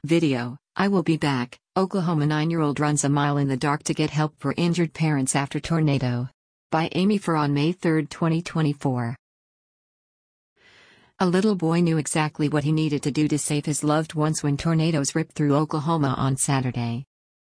Video, I will be back. Oklahoma 9-year-old runs a mile in the dark to get help for injured parents after tornado. By Amy Farr on May 3, 2024. A little boy knew exactly what he needed to do to save his loved ones when tornadoes ripped through Oklahoma on Saturday.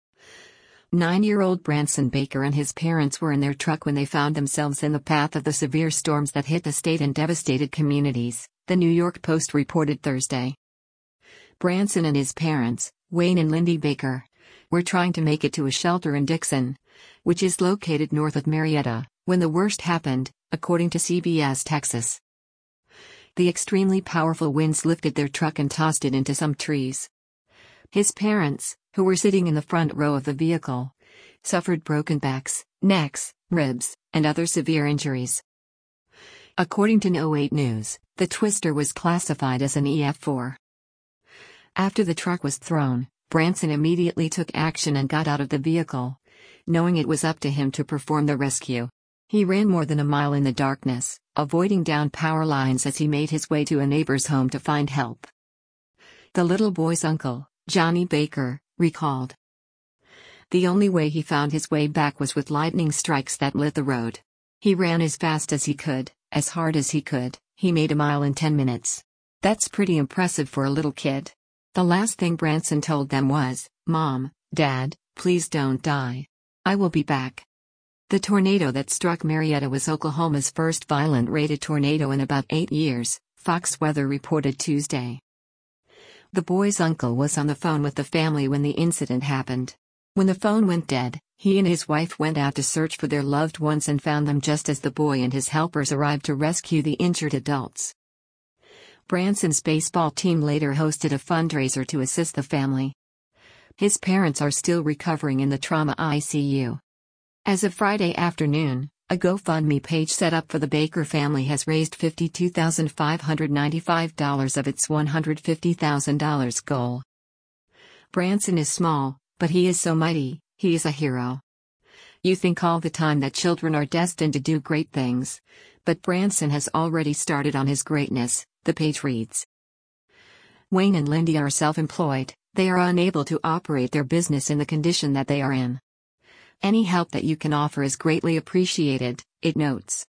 9-year-old Branson Baker and his parents were in their truck when they found themselves in the path of the severe storms that hit the state and devastated communities, the New York Post reported Thursday. Branson and his parents, Wayne and Lindy Baker, were trying to make it to a shelter in Dixon, which is located north of Marietta, when the worst happened, according to CBS Texas. The extremely powerful winds lifted their truck and tossed it into some trees. His parents, who were sitting in the front row of the vehicle, suffered broken backs, necks, ribs, and other severe injuries. According to No 8 News, the twister was classified as an EF4. After the truck was thrown, Branson immediately took action and got out of the vehicle, knowing it was up to him to perform the rescue. He ran more than a mile in the darkness, avoiding downed power lines as he made his way to a neighbor's home to find help. The little boy's uncle, Johnny Baker, recalled. The only way he found his way back was with lightning strikes that lit the road. He ran as fast as he could, as hard as he could. He made a mile in 10 minutes. That's pretty impressive for a little kid. The last thing Branson told them was, "Mom, Dad, please don't die. I will be back." The tornado that struck Marietta was Oklahoma's first violent rated tornado in about 8 years, Fox Weather reported Tuesday. The boy's uncle was on the phone with the family when the incident happened. When the phone went dead, he and his wife went out to search for their loved ones and found them just as the boy and his helpers arrived to rescue the injured adults. Branson's baseball team later hosted a fundraiser to assist the family. His parents are still recovering in the trauma ICU. As of Friday afternoon, a GoFundMe page set up for the Baker family has raised $52,595 of its $150,000 goal. Branson is small, but he is so mighty, he is a hero. You think all the time that children are destined to do great things, but Branson has already started on his greatness, the page reads. Wayne and Lindy are self-employed, they are unable to operate their business in the condition that they are in. Any help that you can offer is greatly appreciated, it notes.